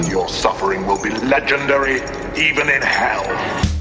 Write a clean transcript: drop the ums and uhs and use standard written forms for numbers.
Your suffering will be legendary, even in hell.